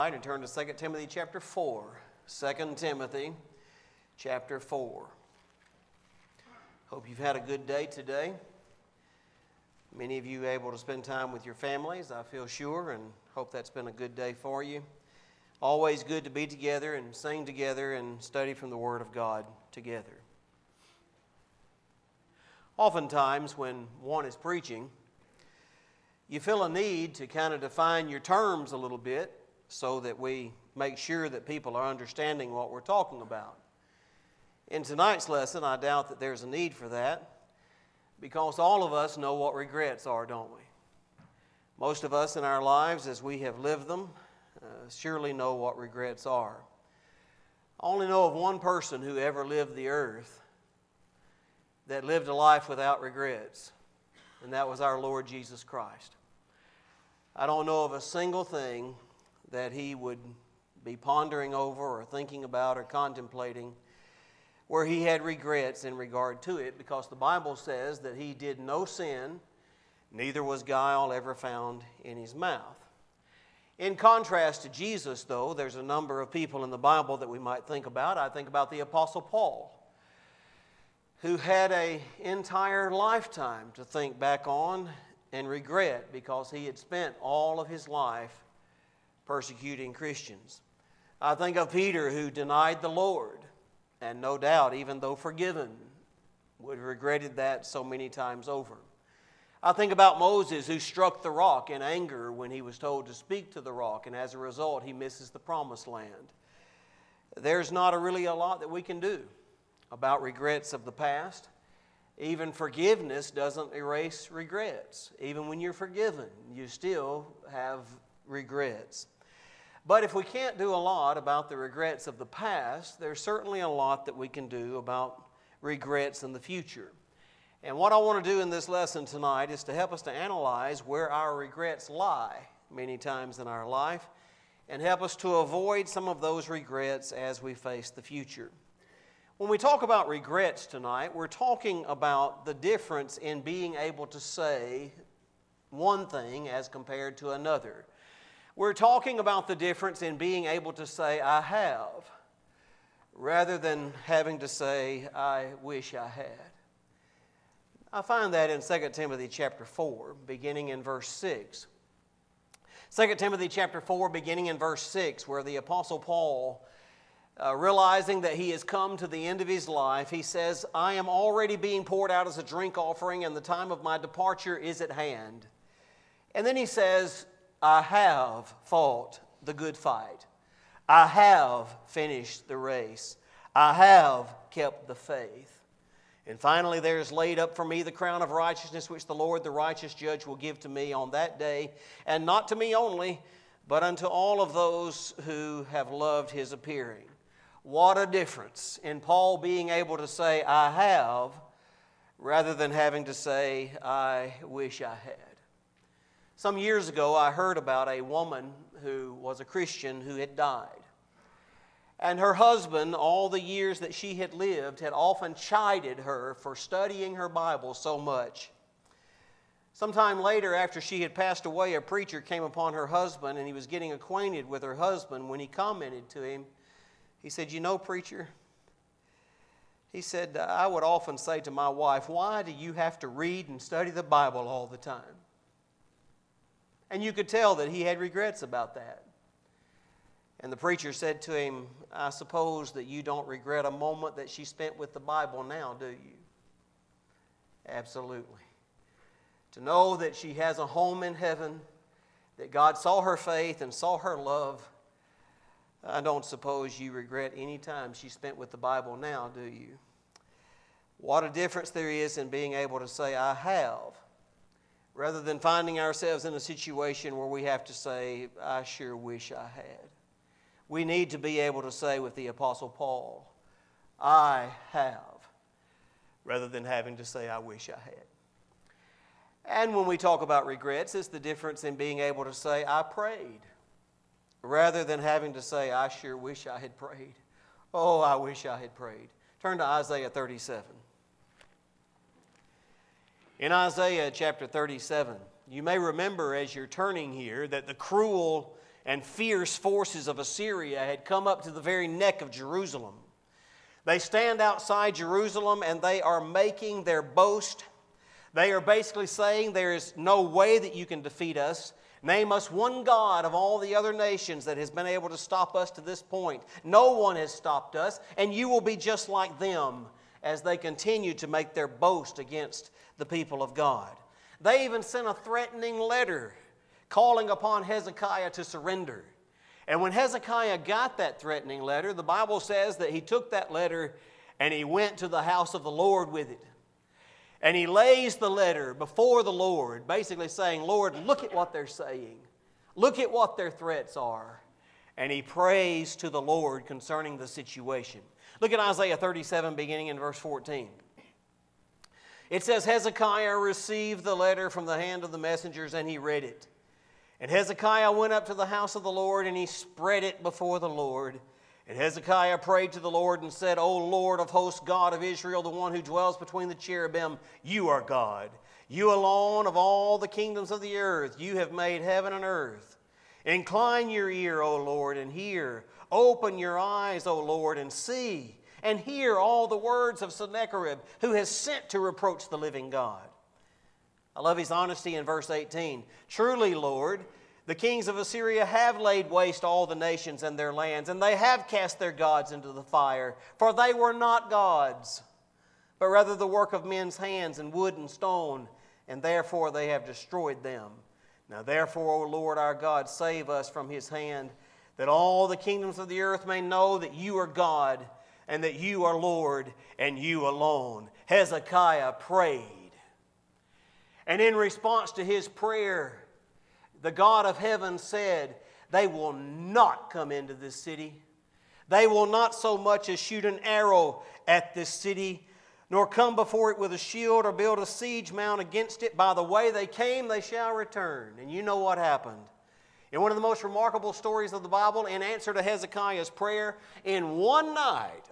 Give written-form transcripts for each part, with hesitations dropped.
And turn to 2 Timothy chapter 4. 2 Timothy chapter 4. Hope you've had a good day today. Many of you able to spend time with your families, I feel sure, and hope that's been a good day for you. Always good to be together and sing together and study from the Word of God together. Oftentimes when one is preaching, you feel a need to kind of define your terms a little bit so that we make sure that people are understanding what we're talking about. In tonight's lesson, I doubt that there's a need for that because all of us know what regrets are, don't we? Most of us in our lives, as we have lived them, surely know what regrets are. I only know of one person who ever lived the earth that lived a life without regrets, and that was our Lord Jesus Christ. I don't know of a single thing that he would be pondering over or thinking about or contemplating where he had regrets in regard to it, because the Bible says that he did no sin, neither was guile ever found in his mouth. In contrast to Jesus, though, there's a number of people in the Bible that we might think about. I think about the Apostle Paul, who had an entire lifetime to think back on and regret because he had spent all of his life persecuting Christians. I think of Peter, who denied the Lord, and no doubt, even though forgiven, would have regretted that so many times over. I think about Moses, who struck the rock in anger when he was told to speak to the rock, and as a result, he misses the promised land. There's not really a lot that we can do about regrets of the past. Even forgiveness doesn't erase regrets. Even when you're forgiven, you still have regrets. But if we can't do a lot about the regrets of the past, there's certainly a lot that we can do about regrets in the future. And what I want to do in this lesson tonight is to help us to analyze where our regrets lie many times in our life and help us to avoid some of those regrets as we face the future. When we talk about regrets tonight, we're talking about the difference in being able to say one thing as compared to another. We're talking about the difference in being able to say, I have, rather than having to say, I wish I had. I find that in 2 Timothy chapter 4, beginning in verse 6. 2 Timothy chapter 4, beginning in verse 6, where the Apostle Paul, realizing that he has come to the end of his life, he says, I am already being poured out as a drink offering, and the time of my departure is at hand. And then he says, I have fought the good fight. I have finished the race. I have kept the faith. And finally, there is laid up for me the crown of righteousness, which the Lord, the righteous judge, will give to me on that day, and not to me only, but unto all of those who have loved his appearing. What a difference in Paul being able to say, I have, rather than having to say, I wish I had. Some years ago, I heard about a woman who was a Christian who had died. And her husband, all the years that she had lived, had often chided her for studying her Bible so much. Sometime later, after she had passed away, a preacher came upon her husband, and he was getting acquainted with her husband. When he commented to him, he said, you know, preacher, he said, I would often say to my wife, why do you have to read and study the Bible all the time? And you could tell that he had regrets about that. And the preacher said to him, I suppose that you don't regret a moment that she spent with the Bible now, do you? Absolutely. To know that she has a home in heaven, that God saw her faith and saw her love, I don't suppose you regret any time she spent with the Bible now, do you? What a difference there is in being able to say, I have, rather than finding ourselves in a situation where we have to say, I sure wish I had. We need to be able to say with the Apostle Paul, I have, rather than having to say, I wish I had. And when we talk about regrets, it's the difference in being able to say, I prayed, rather than having to say, I sure wish I had prayed. Oh, I wish I had prayed. Turn to Isaiah 37. In Isaiah chapter 37, you may remember as you're turning here that the cruel and fierce forces of Assyria had come up to the very neck of Jerusalem. They stand outside Jerusalem and they are making their boast. They are basically saying there is no way that you can defeat us. Name us one God of all the other nations that has been able to stop us to this point. No one has stopped us, and you will be just like them as they continue to make their boast against the people of God. They even sent a threatening letter calling upon Hezekiah to surrender. And when Hezekiah got that threatening letter, the Bible says that he took that letter and he went to the house of the Lord with it. And he lays the letter before the Lord, basically saying, Lord, look at what they're saying. Look at what their threats are. And he prays to the Lord concerning the situation. Look at Isaiah 37, beginning in verse 14. It says, Hezekiah received the letter from the hand of the messengers, and he read it. And Hezekiah went up to the house of the Lord, and he spread it before the Lord. And Hezekiah prayed to the Lord and said, O Lord of hosts, God of Israel, the one who dwells between the cherubim, you are God. You alone of all the kingdoms of the earth, you have made heaven and earth. Incline your ear, O Lord, and hear. Open your eyes, O Lord, and see. And hear all the words of Sennacherib, who has sent to reproach the living God. I love his honesty in verse 18. Truly, Lord, the kings of Assyria have laid waste all the nations and their lands, and they have cast their gods into the fire. For they were not gods, but rather the work of men's hands in wood and stone, and therefore they have destroyed them. Now therefore, O Lord our God, save us from his hand, that all the kingdoms of the earth may know that you are God, and that you are Lord, and you alone. Hezekiah prayed. And in response to his prayer, the God of heaven said, they will not come into this city. They will not so much as shoot an arrow at this city, nor come before it with a shield or build a siege mount against it. By the way they came, they shall return. And you know what happened. In one of the most remarkable stories of the Bible, in answer to Hezekiah's prayer, in one night,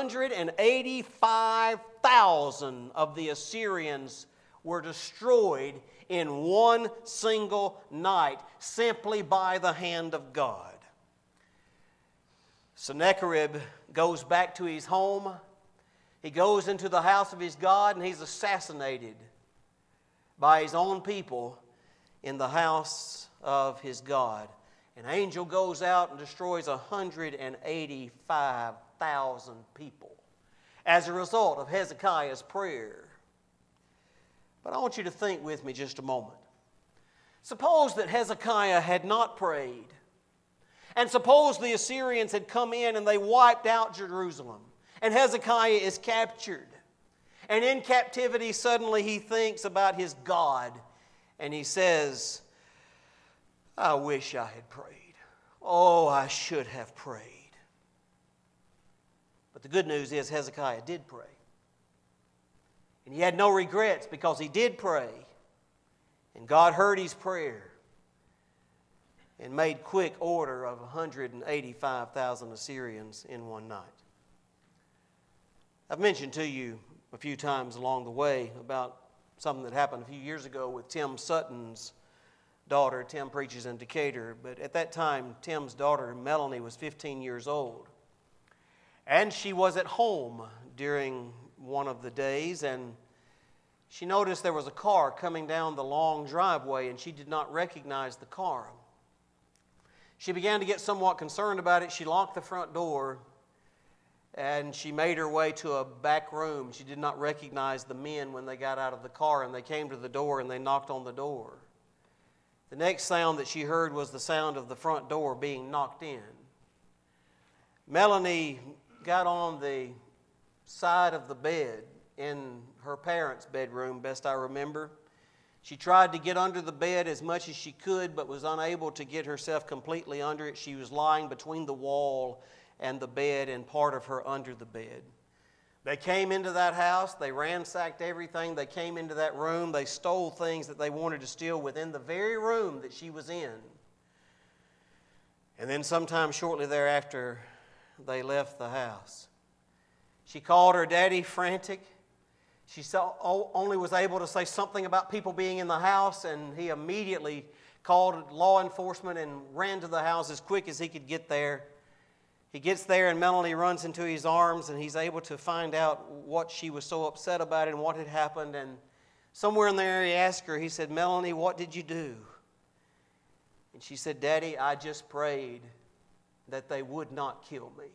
185,000 of the Assyrians were destroyed in one single night, simply by the hand of God. Sennacherib goes back to his home. He goes into the house of his God, and he's assassinated by his own people in the house of his God. An angel goes out and destroys 185,000 people as a result of Hezekiah's prayer. But I want you to think with me just a moment. Suppose that Hezekiah had not prayed, and suppose the Assyrians had come in and they wiped out Jerusalem, and Hezekiah is captured. And in captivity, suddenly he thinks about his God, and he says, I wish I had prayed. Oh, I should have prayed. But the good news is Hezekiah did pray. And he had no regrets because he did pray. And God heard his prayer and made quick order of 185,000 Assyrians in one night. I've mentioned to you a few times along the way about something that happened a few years ago with Tim Sutton's daughter. Tim preaches in Decatur, but at that time, Tim's daughter, Melanie, was 15 years old. And she was at home during one of the days, and she noticed there was a car coming down the long driveway, and she did not recognize the car. She began to get somewhat concerned about it. She locked the front door, and she made her way to a back room. She did not recognize the men when they got out of the car, and they came to the door, and they knocked on the door. The next sound that she heard was the sound of the front door being knocked in. Melanie got on the side of the bed in her parents' bedroom, best I remember. She tried to get under the bed as much as she could, but was unable to get herself completely under it. She was lying between the wall and the bed and part of her under the bed. They came into that house. They ransacked everything. They came into that room. They stole things that they wanted to steal within the very room that she was in. And then sometime shortly thereafter, they left the house. She called her daddy frantic. She only was able to say something about people being in the house, and he immediately called law enforcement and ran to the house as quick as he could get there. He gets there and Melanie runs into his arms and he's able to find out what she was so upset about and what had happened. And somewhere in there he asked her, he said, "Melanie, what did you do?" And she said, "Daddy, I just prayed that they would not kill me."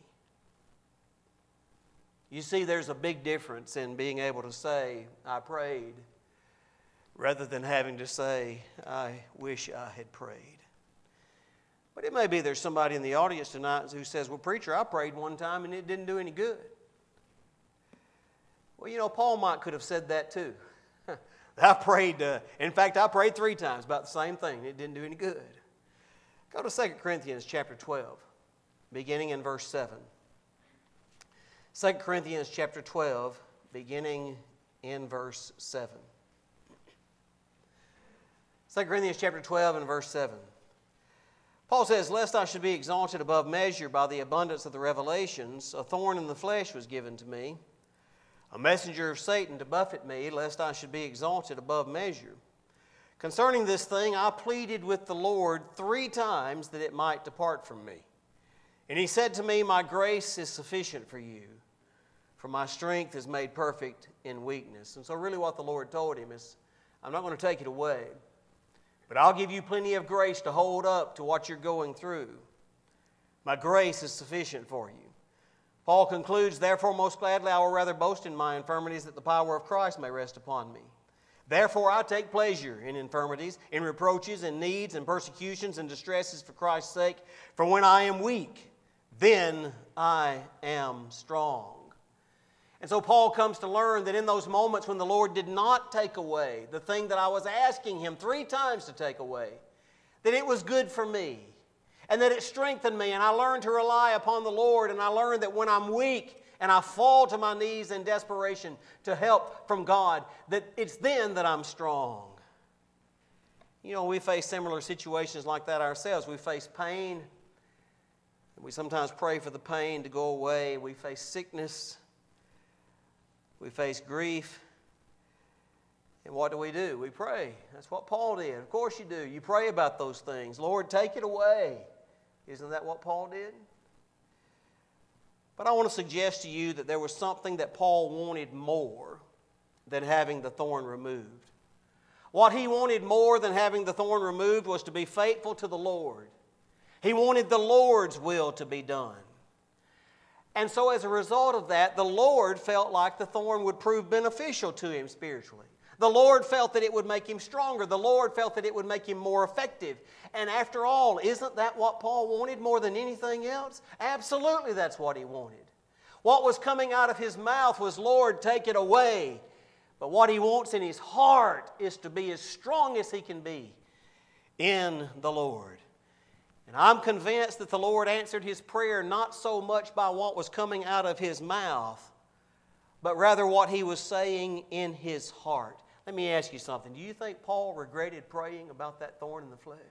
You see, there's a big difference in being able to say, "I prayed," rather than having to say, "I wish I had prayed." But it may be there's somebody in the audience tonight who says, "Well, preacher, I prayed one time and it didn't do any good." Well, you know, Paul could have said that too. I prayed, in fact, I prayed 3 times about the same thing. It didn't do any good. Go to 2 Corinthians chapter 12, beginning in verse 7. 2 Corinthians chapter 12, beginning in verse 7. 2 Corinthians chapter 12 and verse 7. Paul says, "Lest I should be exalted above measure by the abundance of the revelations, a thorn in the flesh was given to me, a messenger of Satan to buffet me, lest I should be exalted above measure. Concerning this thing, I pleaded with the Lord 3 times that it might depart from me. And he said to me, My grace is sufficient for you, for my strength is made perfect in weakness." And so really what the Lord told him is, I'm not going to take it away, but I'll give you plenty of grace to hold up to what you're going through. My grace is sufficient for you. Paul concludes, "Therefore most gladly I will rather boast in my infirmities, that the power of Christ may rest upon me. Therefore I take pleasure in infirmities, in reproaches, in needs, and persecutions, and distresses for Christ's sake. For when I am weak, then I am strong." And so Paul comes to learn that in those moments when the Lord did not take away the thing that I was asking Him 3 times to take away, that it was good for me, and that it strengthened me, and I learned to rely upon the Lord, and I learned that when I'm weak and I fall to my knees in desperation to help from God, that it's then that I'm strong. You know, we face similar situations like that ourselves. We face pain, and we sometimes pray for the pain to go away. We face sickness. We face grief. And what do? We pray. That's what Paul did. Of course you do. You pray about those things. "Lord, take it away." Isn't that what Paul did? But I want to suggest to you that there was something that Paul wanted more than having the thorn removed. What he wanted more than having the thorn removed was to be faithful to the Lord. He wanted the Lord's will to be done. And so as a result of that, the Lord felt like the thorn would prove beneficial to him spiritually. The Lord felt that it would make him stronger. The Lord felt that it would make him more effective. And after all, isn't that what Paul wanted more than anything else? Absolutely, that's what he wanted. What was coming out of his mouth was, "Lord, take it away." But what he wants in his heart is to be as strong as he can be in the Lord. And I'm convinced that the Lord answered his prayer not so much by what was coming out of his mouth, but rather what he was saying in his heart. Let me ask you something. Do you think Paul regretted praying about that thorn in the flesh?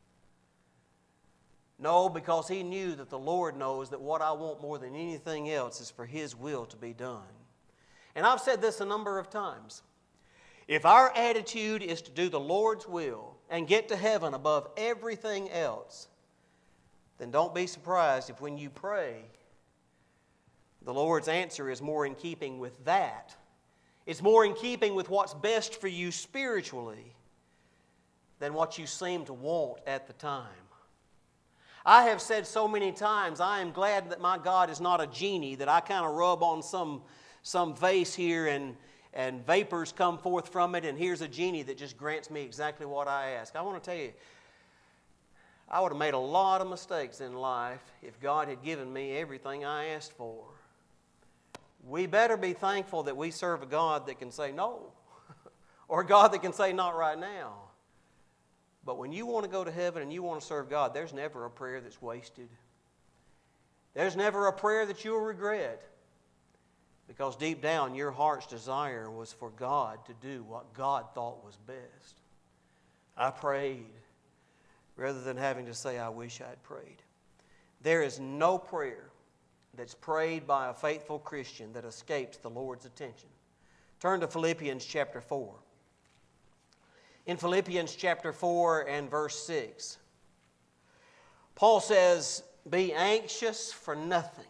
No, because he knew that the Lord knows that what I want more than anything else is for His will to be done. And I've said this a number of times. If our attitude is to do the Lord's will and get to heaven above everything else, then don't be surprised if when you pray, the Lord's answer is more in keeping with that. It's more in keeping with what's best for you spiritually than what you seem to want at the time. I have said so many times, I am glad that my God is not a genie, that I kind of rub on some vase here and vapors come forth from it, and here's a genie that just grants me exactly what I ask. I want to tell you, I would have made a lot of mistakes in life if God had given me everything I asked for. We better be thankful that we serve a God that can say no, or a God that can say not right now. But when you want to go to heaven and you want to serve God, there's never a prayer that's wasted. There's never a prayer that you'll regret. Because deep down, your heart's desire was for God to do what God thought was best. I prayed rather than having to say, I wish I'd prayed. There is no prayer that's prayed by a faithful Christian that escapes the Lord's attention. Turn to Philippians chapter 4. In Philippians chapter 4 and verse 6, Paul says, "Be anxious for nothing,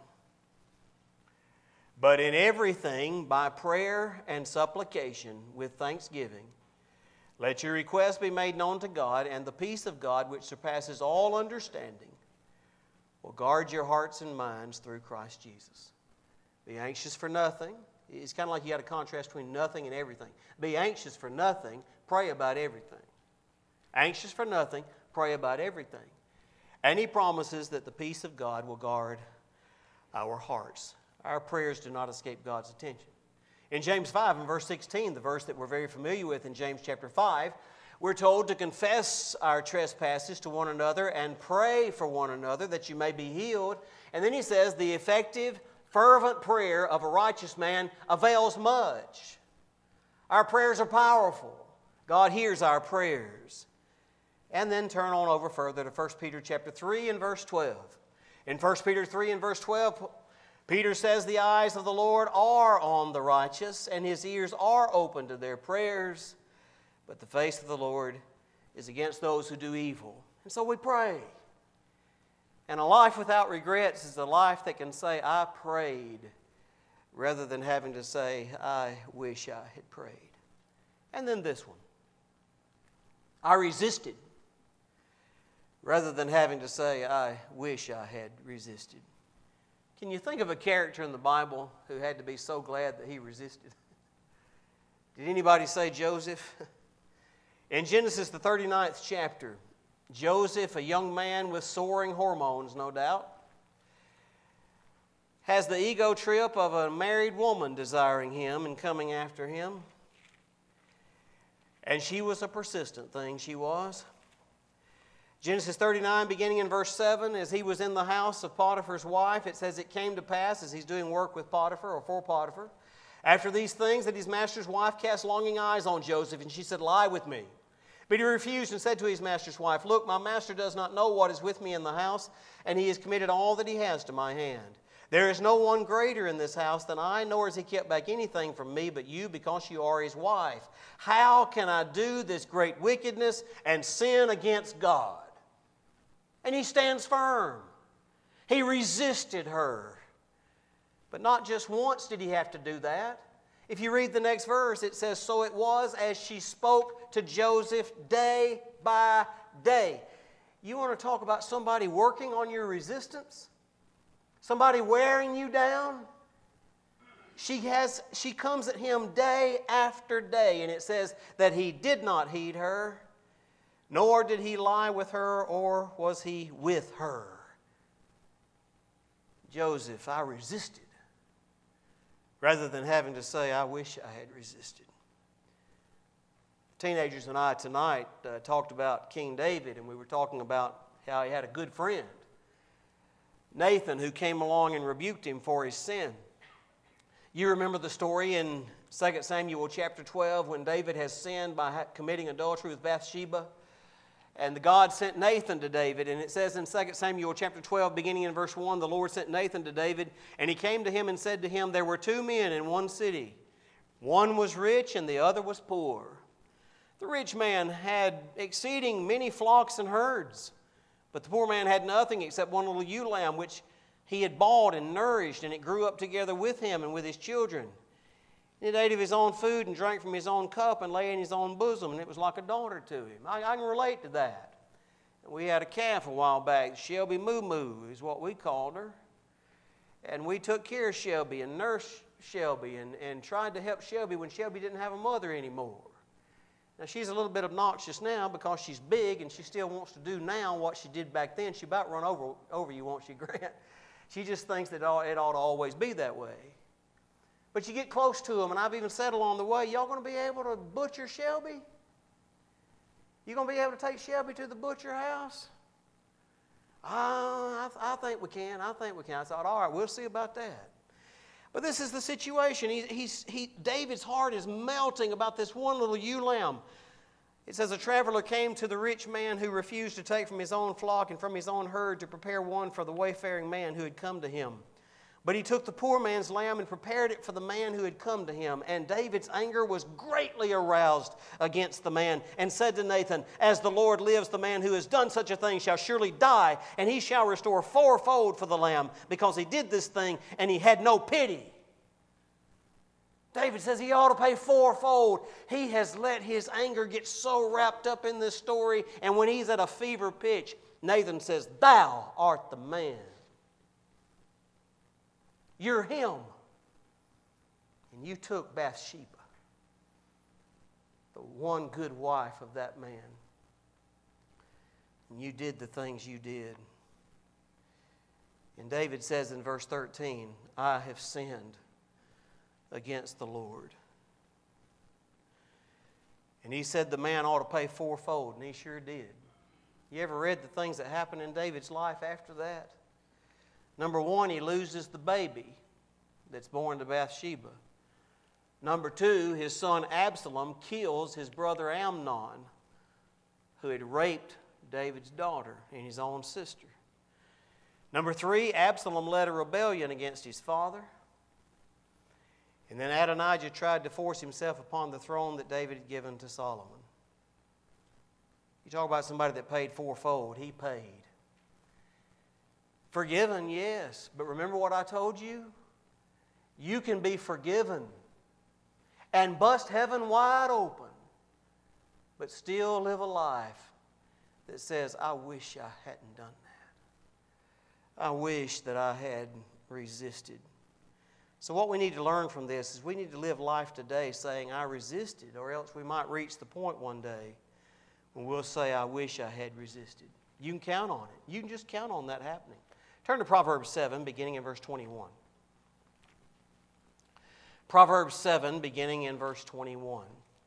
but in everything by prayer and supplication with thanksgiving, let your requests be made known to God, and the peace of God, which surpasses all understanding, will guard your hearts and minds through Christ Jesus." Be anxious for nothing. It's kind of like you got a contrast between nothing and everything. Be anxious for nothing, pray about everything. Anxious for nothing, pray about everything. And he promises that the peace of God will guard our hearts. Our prayers do not escape God's attention. In James 5 and verse 16, the verse that we're very familiar with in James chapter 5, we're told to confess our trespasses to one another and pray for one another that you may be healed. And then he says, the effective, fervent prayer of a righteous man avails much. Our prayers are powerful. God hears our prayers. And then turn on over further to 1 Peter chapter 3 and verse 12. In 1 Peter 3 and verse 12, Peter says, "The eyes of the Lord are on the righteous, and His ears are open to their prayers, but the face of the Lord is against those who do evil." And so we pray. And a life without regrets is a life that can say, "I prayed," rather than having to say, "I wish I had prayed." And then this one, "I resisted," rather than having to say, "I wish I had resisted." Can you think of a character in the Bible who had to be so glad that he resisted? Did anybody say Joseph? In Genesis, the 39th chapter, Joseph, a young man with soaring hormones, no doubt, has the ego trip of a married woman desiring him and coming after him. And she was a persistent thing, she was. Genesis 39, beginning in verse 7, as he was in the house of Potiphar's wife, it says, "It came to pass, as he's doing work with Potiphar, or for Potiphar, after these things, that his master's wife cast longing eyes on Joseph, and she said, 'Lie with me.' But he refused and said to his master's wife, 'Look, my master does not know what is with me in the house, and he has committed all that he has to my hand. There is no one greater in this house than I, nor has he kept back anything from me but you, because you are his wife. How can I do this great wickedness and sin against God?'" And he stands firm. He resisted her. But not just once did he have to do that. If you read the next verse, it says, "So it was as she spoke to Joseph day by day." You want to talk about somebody working on your resistance? Somebody wearing you down? She comes at him day after day, and it says that he did not heed her, nor did he lie with her, or was he with her. Joseph, "I resisted," rather than having to say, "I wish I had resisted." Teenagers and I tonight talked about King David, and we were talking about how he had a good friend, Nathan, who came along and rebuked him for his sin. You remember the story in 2 Samuel chapter 12 when David has sinned by committing adultery with Bathsheba. And God sent Nathan to David, and it says in 2 Samuel chapter 12, beginning in verse 1, "The Lord sent Nathan to David, and he came to him and said to him, 'There were two men in one city. One was rich and the other was poor. The rich man had exceeding many flocks and herds, but the poor man had nothing except one little ewe lamb, which he had bought and nourished, and it grew up together with him and with his children. It ate of his own food and drank from his own cup and lay in his own bosom, and it was like a daughter to him.'" I can relate to that. We had a calf a while back. Shelby Moo Moo is what we called her. And we took care of Shelby and nursed Shelby and tried to help Shelby when Shelby didn't have a mother anymore. Now, she's a little bit obnoxious now because she's big and she still wants to do now what she did back then. She about run over you, won't she, Grant? She just thinks that it ought to always be that way. But you get close to them, and I've even said along the way, "Y'all going to be able to butcher Shelby? You going to be able to take Shelby to the butcher house?" I think we can. I thought, all right, we'll see about that. But this is the situation. David's heart is melting about this one little ewe lamb. It says, "A traveler came to the rich man who refused to take from his own flock and from his own herd to prepare one for the wayfaring man who had come to him. But he took the poor man's lamb and prepared it for the man who had come to him. And David's anger was greatly aroused against the man, and said to Nathan, As the Lord lives, the man who has done such a thing shall surely die, and he shall restore fourfold for the lamb, because he did this thing, and he had no pity. David says he ought to pay fourfold. He has let his anger get so wrapped up in this story, and when he's at a fever pitch, Nathan says, Thou art the man. You're him. And you took Bathsheba, the one good wife of that man. And you did the things you did. And David says in verse 13, I have sinned against the Lord. And he said the man ought to pay fourfold, and he sure did. You ever read the things that happened in David's life after that? Number one, he loses the baby that's born to Bathsheba. Number two, his son Absalom kills his brother Amnon, who had raped David's daughter and his own sister. Number three, Absalom led a rebellion against his father. And then Adonijah tried to force himself upon the throne that David had given to Solomon. You talk about somebody that paid fourfold. He paid. Forgiven, yes. But remember what I told you? You can be forgiven and bust heaven wide open, but still live a life that says, I wish I hadn't done that. I wish that I had resisted. So what we need to learn from this is we need to live life today saying, I resisted, or else we might reach the point one day when we'll say, I wish I had resisted. You can count on it. You can just count on that happening. Turn to Proverbs 7, beginning in verse 21. Proverbs 7, beginning in verse 21.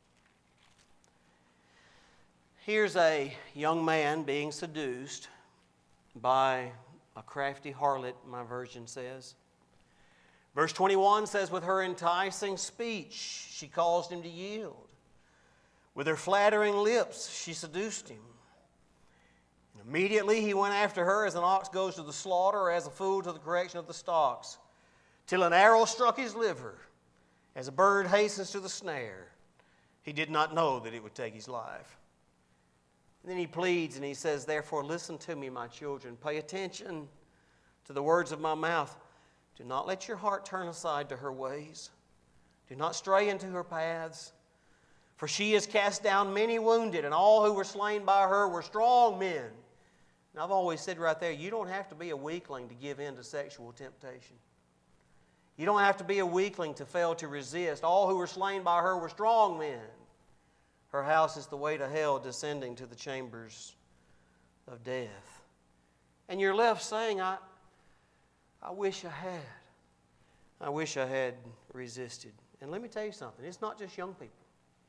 Here's a young man being seduced by a crafty harlot, my version says. Verse 21 says, With her enticing speech she caused him to yield. With her flattering lips she seduced him. Immediately he went after her as an ox goes to the slaughter, or as a fool to the correction of the stocks, till an arrow struck his liver, as a bird hastens to the snare. He did not know that it would take his life. And then he pleads and he says, Therefore listen to me, my children. Pay attention to the words of my mouth. Do not let your heart turn aside to her ways. Do not stray into her paths. For she has cast down many wounded, and all who were slain by her were strong men. And I've always said right there, you don't have to be a weakling to give in to sexual temptation. You don't have to be a weakling to fail to resist. All who were slain by her were strong men. Her house is the way to hell, descending to the chambers of death. And you're left saying, I wish I had. I wish I had resisted. And let me tell you something. It's not just young people.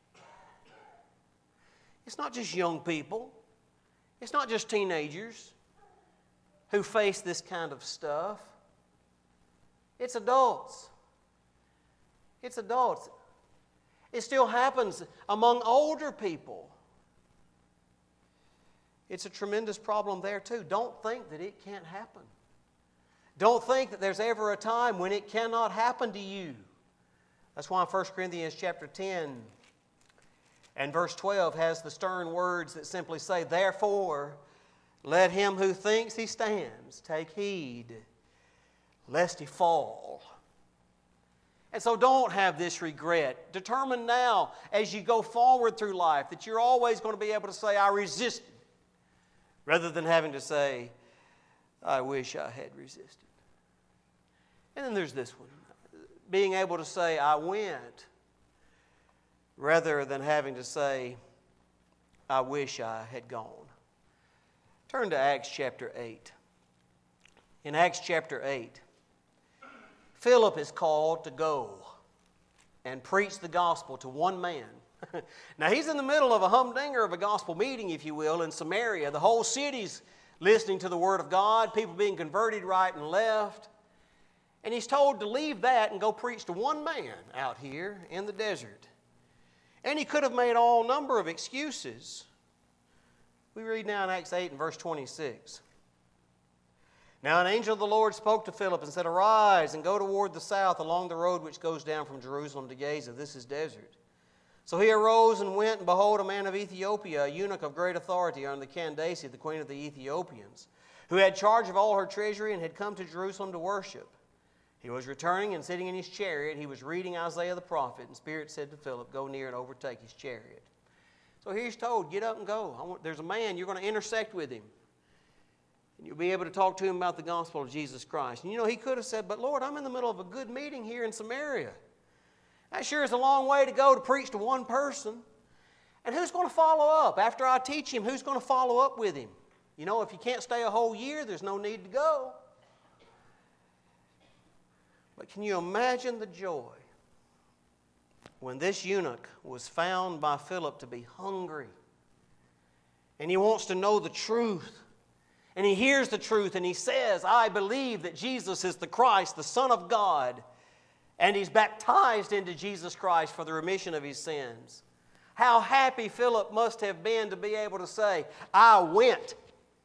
It's not just young people. It's not just teenagers who face this kind of stuff. It's adults. It's adults. It still happens among older people. It's a tremendous problem there too. Don't think that it can't happen. Don't think that there's ever a time when it cannot happen to you. That's why 1 Corinthians chapter 10 and verse 12 has the stern words that simply say, Therefore, let him who thinks he stands take heed, lest he fall. And so don't have this regret. Determine now, as you go forward through life, that you're always going to be able to say, I resisted, rather than having to say, I wish I had resisted. And then there's this one. Being able to say, I went, rather than having to say, I wish I had gone. Turn to Acts chapter 8. In Acts chapter 8, Philip is called to go and preach the gospel to one man. Now he's in the middle of a humdinger of a gospel meeting, if you will, in Samaria. The whole city's listening to the word of God, people being converted right and left. And he's told to leave that and go preach to one man out here in the desert. And he could have made all number of excuses. We read now in Acts 8 and verse 26. Now an angel of the Lord spoke to Philip and said, Arise and go toward the south along the road which goes down from Jerusalem to Gaza. This is desert. So he arose and went, and behold, a man of Ethiopia, a eunuch of great authority under Candace, the queen of the Ethiopians, who had charge of all her treasury and had come to Jerusalem to worship. He was returning and sitting in his chariot. He was reading Isaiah the prophet, and Spirit said to Philip, Go near and overtake his chariot. So he's told, get up and go. There's a man, you're going to intersect with him. And you'll be able to talk to him about the gospel of Jesus Christ. And he could have said, but Lord, I'm in the middle of a good meeting here in Samaria. That sure is a long way to go to preach to one person. And who's going to follow up? After I teach him, who's going to follow up with him? If you can't stay a whole year, there's no need to go. But can you imagine the joy when this eunuch was found by Philip to be hungry, and he wants to know the truth, and he hears the truth, and he says, I believe that Jesus is the Christ, the Son of God, and he's baptized into Jesus Christ for the remission of his sins. How happy Philip must have been to be able to say, I went,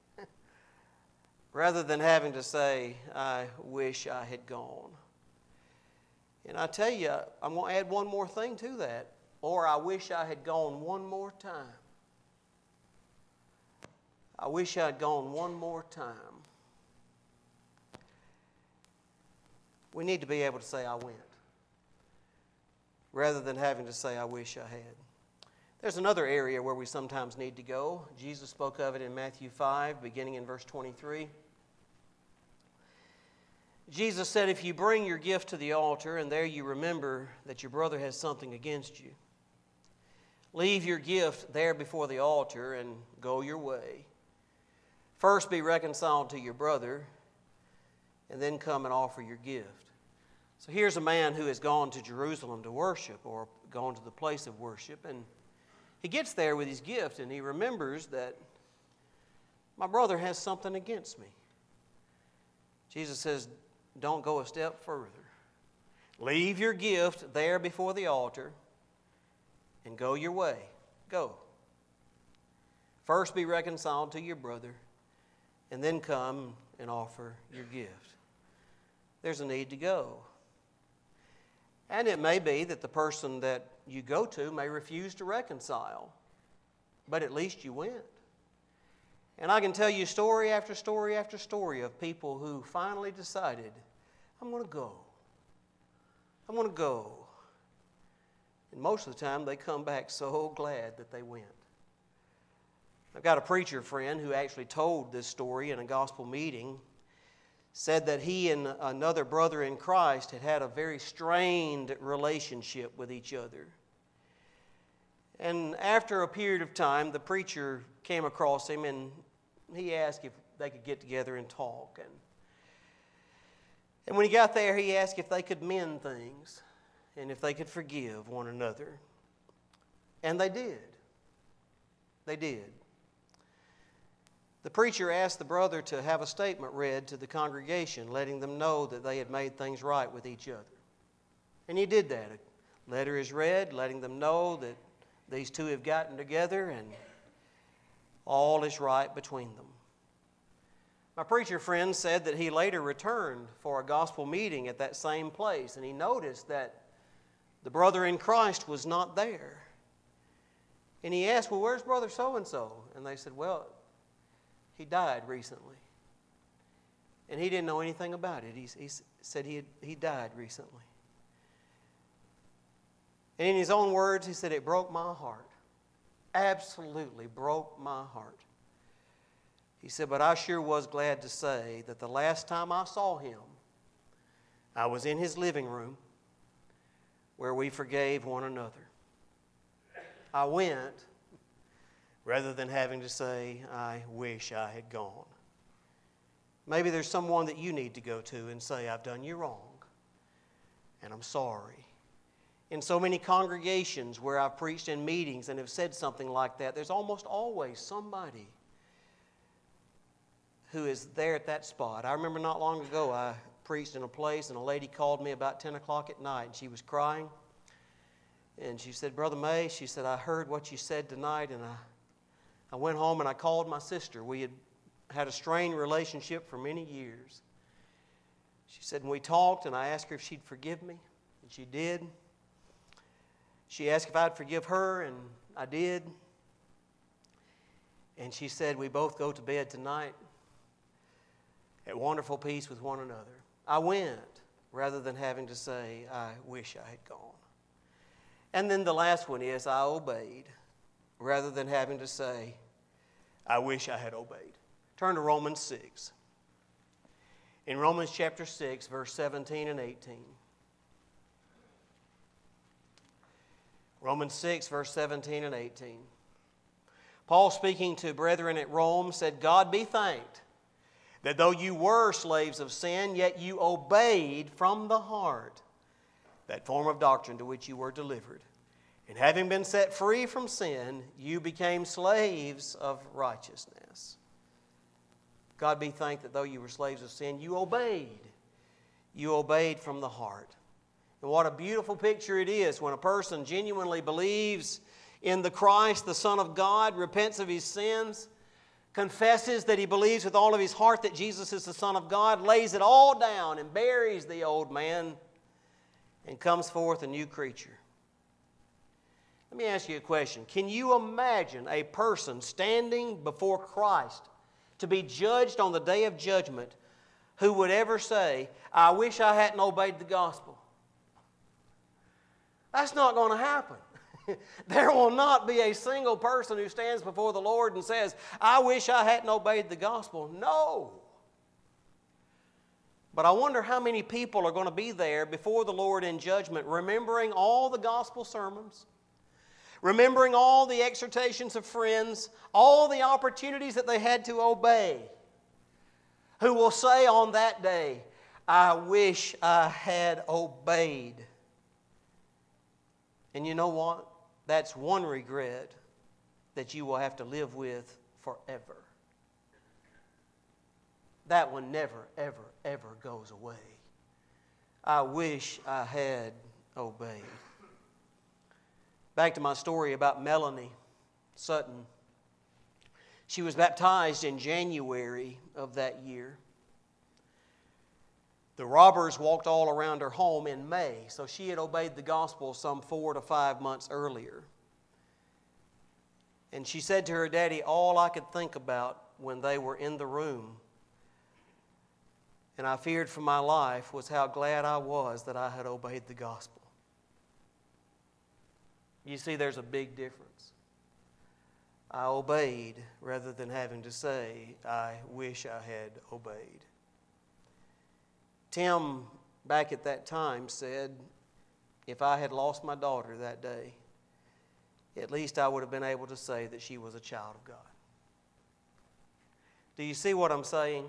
rather than having to say, I wish I had gone. And I tell you, I'm going to add one more thing to that. Or I wish I had gone one more time. I wish I had gone one more time. We need to be able to say, I went, rather than having to say, I wish I had. There's another area where we sometimes need to go. Jesus spoke of it in Matthew 5, beginning in verse 23. Jesus said, if you bring your gift to the altar and there you remember that your brother has something against you, leave your gift there before the altar and go your way. First be reconciled to your brother and then come and offer your gift. So here's a man who has gone to Jerusalem to worship, or gone to the place of worship, and he gets there with his gift and he remembers that my brother has something against me. Jesus says, don't go a step further. Leave your gift there before the altar and go your way. Go. First be reconciled to your brother and then come and offer your gift. There's a need to go. And it may be that the person that you go to may refuse to reconcile, but at least you went. And I can tell you story after story after story of people who finally decided, I'm going to go. I'm going to go. And most of the time they come back so glad that they went. I've got a preacher friend who actually told this story in a gospel meeting. Said that he and another brother in Christ had had a very strained relationship with each other. And after a period of time, the preacher came across him and he asked if they could get together and talk. And when he got there, he asked if they could mend things and if they could forgive one another. And they did. They did. The preacher asked the brother to have a statement read to the congregation, letting them know that they had made things right with each other. And he did that. A letter is read, letting them know that these two have gotten together and all is right between them. My preacher friend said that he later returned for a gospel meeting at that same place, and he noticed that the brother in Christ was not there. And he asked, well, where's brother so-and-so? And they said, well, he died recently. And he didn't know anything about it. He said he died recently. And in his own words, he said, it broke my heart. Absolutely broke my heart. He said, but I sure was glad to say that the last time I saw him, I was in his living room where we forgave one another. I went rather than having to say, I wish I had gone. Maybe there's someone that you need to go to and say, I've done you wrong, and I'm sorry. In so many congregations where I've preached in meetings and have said something like that, there's almost always somebody who is there at that spot. I remember not long ago I preached in a place and a lady called me about 10 o'clock at night and she was crying. And she said, Brother May, she said, I heard what you said tonight and I went home and I called my sister. We had had a strained relationship for many years. She said, when we talked and I asked her if she'd forgive me, and she did. She asked if I'd forgive her, and I did. And she said, we both go to bed tonight at wonderful peace with one another. I went rather than having to say, I wish I had gone. And then the last one is, I obeyed rather than having to say, I wish I had obeyed. Turn to Romans 6. In Romans chapter 6, verse 17 and 18. Romans 6, verse 17 and 18. Paul, speaking to brethren at Rome, said, God be thanked that though you were slaves of sin, yet you obeyed from the heart that form of doctrine to which you were delivered. And having been set free from sin, you became slaves of righteousness. God be thanked that though you were slaves of sin, you obeyed. You obeyed from the heart. And what a beautiful picture it is when a person genuinely believes in the Christ, the Son of God, repents of his sins, confesses that he believes with all of his heart that Jesus is the Son of God, lays it all down and buries the old man and comes forth a new creature. Let me ask you a question. Can you imagine a person standing before Christ to be judged on the day of judgment who would ever say, I wish I hadn't obeyed the gospel? That's not going to happen. There will not be a single person who stands before the Lord and says, I wish I hadn't obeyed the gospel. No. But I wonder how many people are going to be there before the Lord in judgment, remembering all the gospel sermons, remembering all the exhortations of friends, all the opportunities that they had to obey, who will say on that day, I wish I had obeyed. And you know what? That's one regret that you will have to live with forever. That one never, ever, ever goes away. I wish I had obeyed. Back to my story about Melanie Sutton. She was baptized in January of that year. The robbers walked all around her home in May, so she had obeyed the gospel some 4 to 5 months earlier. And she said to her daddy, all I could think about when they were in the room, and I feared for my life, was how glad I was that I had obeyed the gospel. You see, there's a big difference. I obeyed rather than having to say, I wish I had obeyed. Tim, back at that time, said, if I had lost my daughter that day, at least I would have been able to say that she was a child of God. Do you see what I'm saying?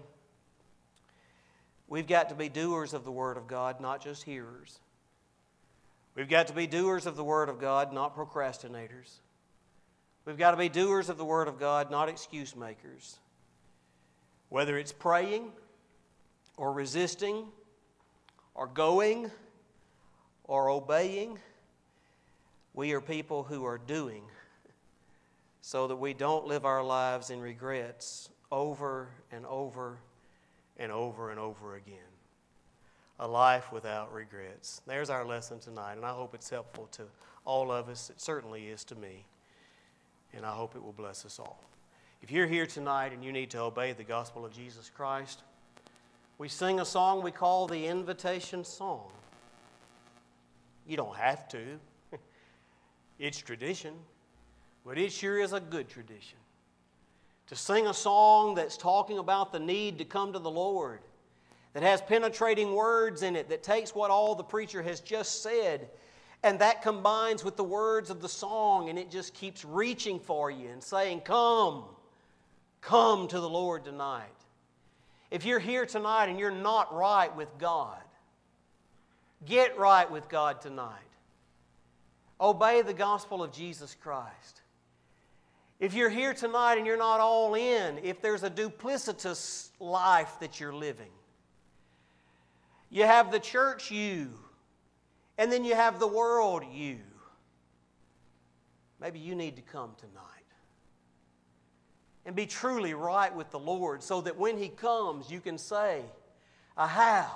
We've got to be doers of the Word of God, not just hearers. We've got to be doers of the Word of God, not procrastinators. We've got to be doers of the Word of God, not excuse makers. Whether it's praying or resisting or going or obeying, we are people who are doing so that we don't live our lives in regrets over and over and over and over again. A life without regrets. There's our lesson tonight, and I hope it's helpful to all of us. It certainly is to me, and I hope it will bless us all. If you're here tonight and you need to obey the gospel of Jesus Christ, we sing a song we call the invitation song. You don't have to. It's tradition, but it sure is a good tradition. To sing a song that's talking about the need to come to the Lord, that has penetrating words in it, that takes what all the preacher has just said, and that combines with the words of the song, and it just keeps reaching for you and saying, come to the Lord tonight. If you're here tonight and you're not right with God, get right with God tonight. Obey the gospel of Jesus Christ. If you're here tonight and you're not all in, if there's a duplicitous life that you're living, you have the church you, and then you have the world you. Maybe you need to come tonight and be truly right with the Lord so that when He comes, you can say, I have,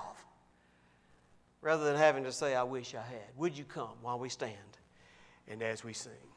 rather than having to say, I wish I had. Would you come while we stand and as we sing?